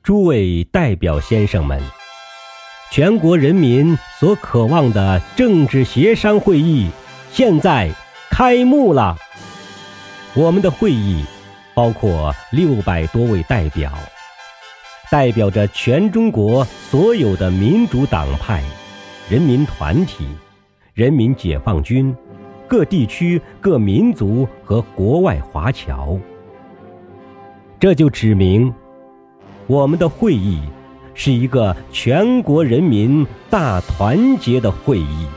诸位代表先生们，全国人民所渴望的政治协商会议现在开幕了。我们的会议包括600多位代表，代表着全中国所有的民主党派、人民团体、人民解放军、各地区各民族和国外华侨。这就指明我们的会议是一个全国人民大团结的会议。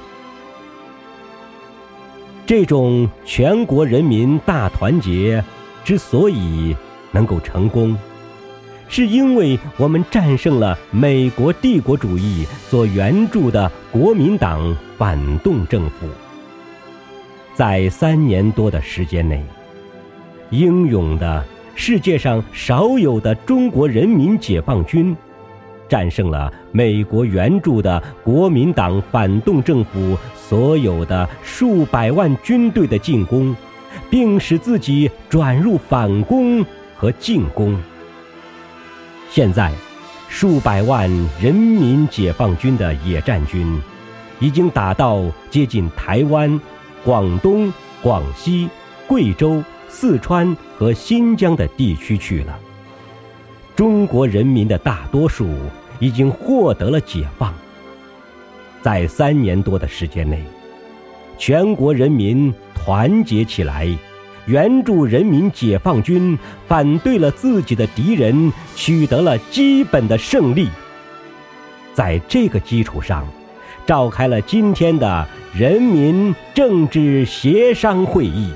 这种全国人民大团结之所以能够成功，是因为我们战胜了美国帝国主义所援助的国民党反动政府。在3年多的时间内，英勇的世界上少有的中国人民解放军战胜了美国援助的国民党反动政府所有的数百万军队的进攻，并使自己转入反攻和进攻。现在数百万人民解放军的野战军已经打到接近台湾、广东、广西、贵州、四川和新疆的地区去了。中国人民的大多数已经获得了解放。在3年多的时间内，全国人民团结起来，援助人民解放军，反对了自己的敌人，取得了基本的胜利。在这个基础上，召开了今天的人民政治协商会议。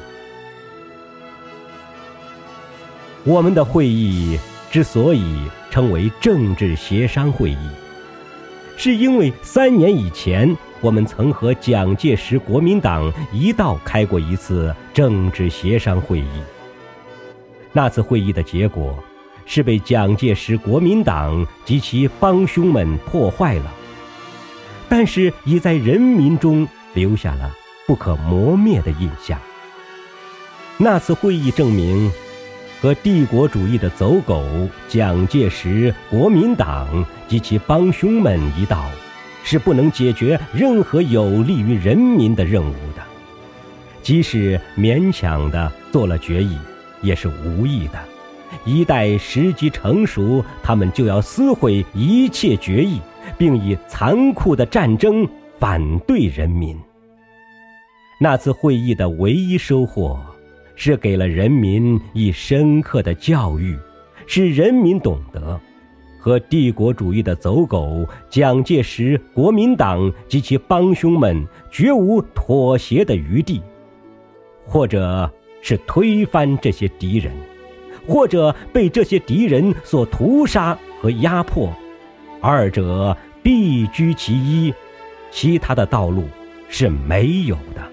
我们的会议之所以称为政治协商会议，是因为3年以前我们曾和蒋介石国民党一道开过一次政治协商会议。那次会议的结果是被蒋介石国民党及其帮凶们破坏了，但是已在人民中留下了不可磨灭的印象。那次会议证明，和帝国主义的走狗蒋介石国民党及其帮凶们一道，是不能解决任何有利于人民的任务的。即使勉强地做了决议，也是无益的。一待时机成熟，他们就要撕毁一切决议，并以残酷的战争反对人民。那次会议的唯一收获是给了人民以深刻的教育，使人民懂得和帝国主义的走狗蒋介石国民党及其帮凶们绝无妥协的余地，或者是推翻这些敌人，或者被这些敌人所屠杀和压迫，二者必居其一，其他的道路是没有的。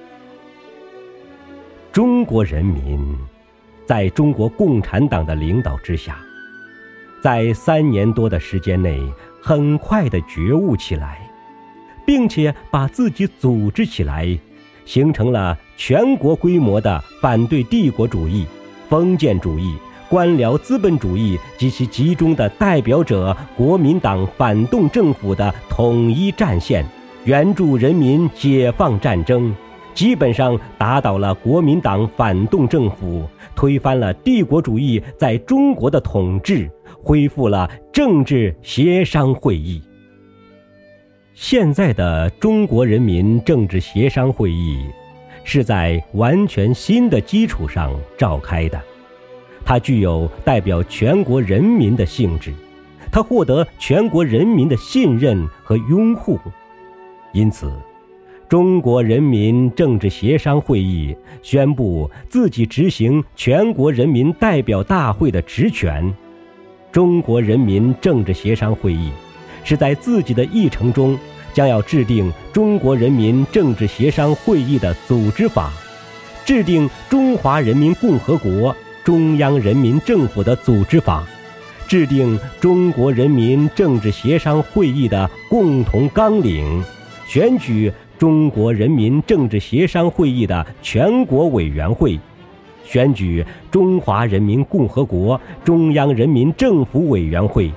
中国人民在中国共产党的领导之下，在3年多的时间内很快地觉悟起来，并且把自己组织起来，形成了全国规模的反对帝国主义、封建主义、官僚资本主义及其集中的代表者国民党反动政府的统一战线，援助人民解放战争，基本上打倒了国民党反动政府，推翻了帝国主义在中国的统治，恢复了政治协商会议。现在的中国人民政治协商会议是在完全新的基础上召开的，它具有代表全国人民的性质，它获得全国人民的信任和拥护。因此，中国人民政治协商会议宣布自己执行全国人民代表大会的职权。中国人民政治协商会议是在自己的议程中将要制定中国人民政治协商会议的组织法，制定中华人民共和国中央人民政府的组织法，制定中国人民政治协商会议的共同纲领，选举中国人民政治协商会议的全国委员会，选举中华人民共和国中央人民政府委员会，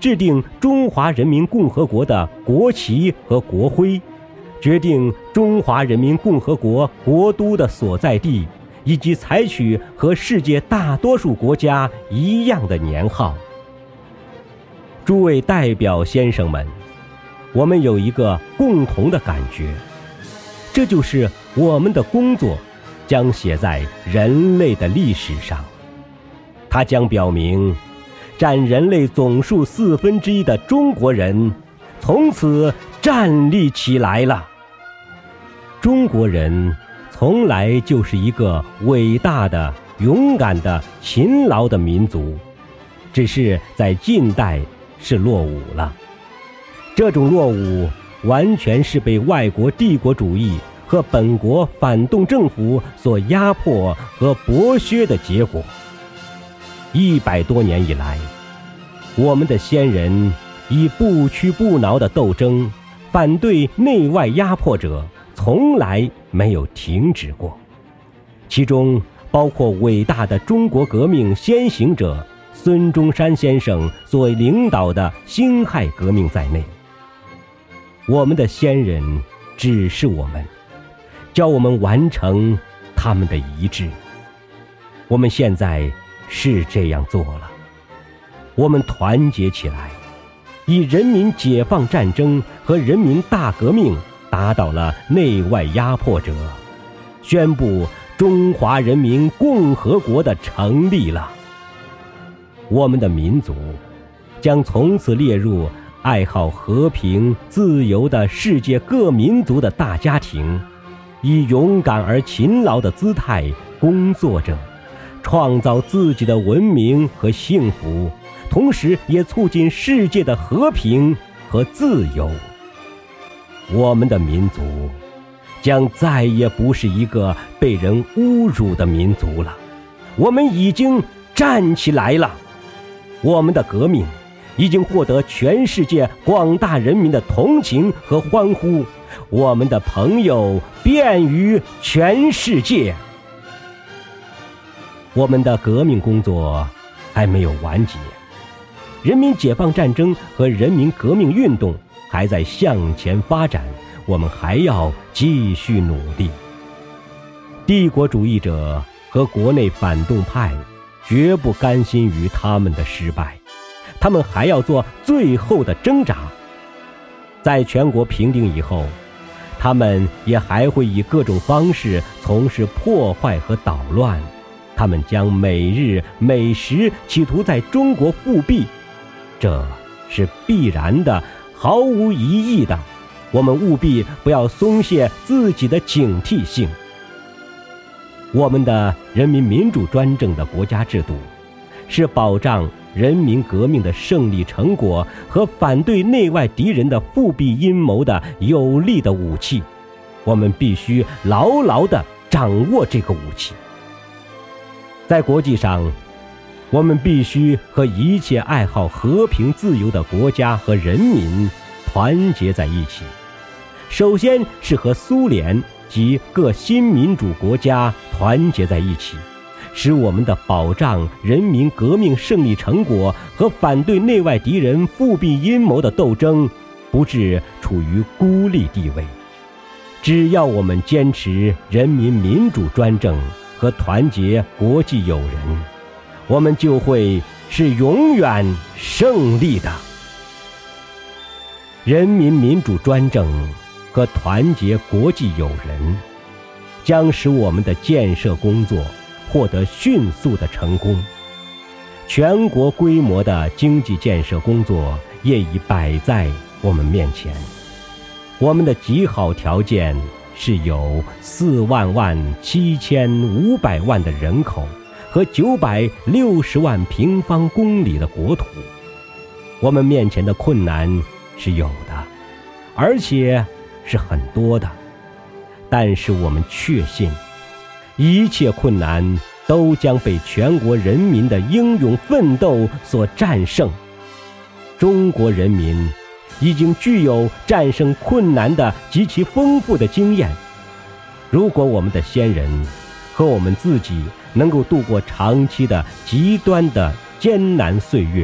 制定中华人民共和国的国旗和国徽，决定中华人民共和国国都的所在地，以及采取和世界大多数国家一样的年号。诸位代表先生们，我们有一个共同的感觉，这就是我们的工作将写在人类的历史上，它将表明占人类总数1/4的中国人从此站立起来了。中国人从来就是一个伟大的、勇敢的、勤劳的民族，只是在近代是落伍了。这种落伍完全是被外国帝国主义和本国反动政府所压迫和剥削的结果。100多年以来，我们的先人以不屈不挠的斗争反对内外压迫者，从来没有停止过，其中包括伟大的中国革命先行者孙中山先生所领导的辛亥革命在内。我们的先人指示我们，教我们完成他们的遗志。我们现在是这样做了，我们团结起来，以人民解放战争和人民大革命打倒了内外压迫者，宣布中华人民共和国的成立了。我们的民族将从此列入爱好和平自由的世界各民族的大家庭，以勇敢而勤劳的姿态工作着，创造自己的文明和幸福，同时也促进世界的和平和自由。我们的民族将再也不是一个被人侮辱的民族了，我们已经站起来了，我们的革命已经获得全世界广大人民的同情和欢呼，我们的朋友遍于全世界。我们的革命工作还没有完结，人民解放战争和人民革命运动还在向前发展，我们还要继续努力。帝国主义者和国内反动派绝不甘心于他们的失败，他们还要做最后的挣扎。在全国平定以后，他们也还会以各种方式从事破坏和捣乱，他们将每日每时企图在中国复辟，这是必然的，毫无疑义的，我们务必不要松懈自己的警惕性。我们的人民民主专政的国家制度，是保障人民革命的胜利成果和反对内外敌人的复辟阴谋的有力的武器，我们必须牢牢地掌握这个武器。在国际上，我们必须和一切爱好和平自由的国家和人民团结在一起。首先是和苏联及各新民主国家团结在一起，使我们的保障人民革命胜利成果和反对内外敌人复辟阴谋的斗争不致处于孤立地位。只要我们坚持人民民主专政和团结国际友人，我们就会是永远胜利的。人民民主专政和团结国际友人将使我们的建设工作获得迅速的成功，全国规模的经济建设工作业已摆在我们面前。我们的极好条件是有47500万的人口和960万平方公里的国土。我们面前的困难是有的，而且是很多的，但是我们确信，一切困难都将被全国人民的英勇奋斗所战胜。中国人民已经具有战胜困难的极其丰富的经验。如果我们的先人和我们自己能够度过长期的极端的艰难岁月，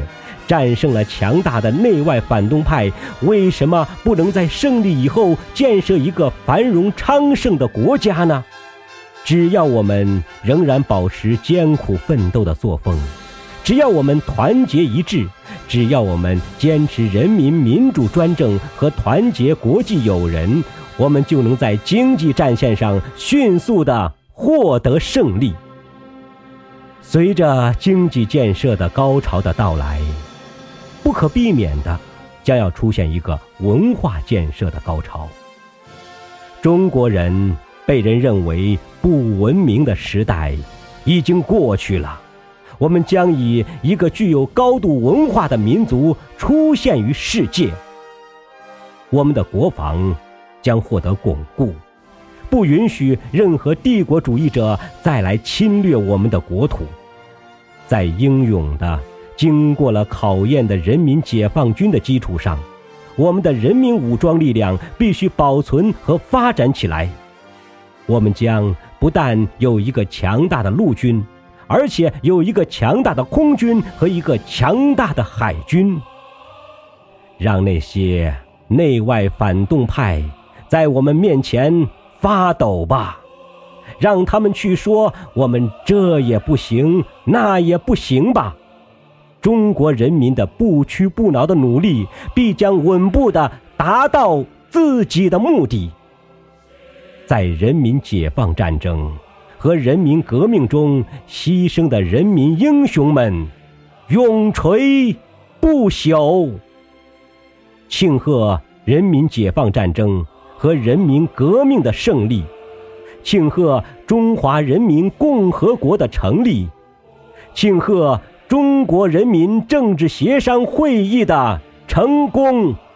战胜了强大的内外反动派，为什么不能在胜利以后建设一个繁荣昌盛的国家呢？只要我们仍然保持艰苦奋斗的作风，只要我们团结一致，只要我们坚持人民民主专政和团结国际友人，我们就能在经济战线上迅速地获得胜利。随着经济建设的高潮的到来，不可避免的将要出现一个文化建设的高潮。中国人被人认为不文明的时代已经过去了，我们将以一个具有高度文化的民族出现于世界。我们的国防将获得巩固，不允许任何帝国主义者再来侵略我们的国土。在英勇的经过了考验的人民解放军的基础上，我们的人民武装力量必须保存和发展起来。我们将不但有一个强大的陆军，而且有一个强大的空军和一个强大的海军。让那些内外反动派在我们面前发抖吧，让他们去说我们这也不行那也不行吧。中国人民的不屈不挠的努力必将稳步地达到自己的目的。在人民解放战争和人民革命中牺牲的人民英雄们永垂不朽。庆贺人民解放战争和人民革命的胜利，庆贺中华人民共和国的成立，庆贺中国人民政治协商会议的成功。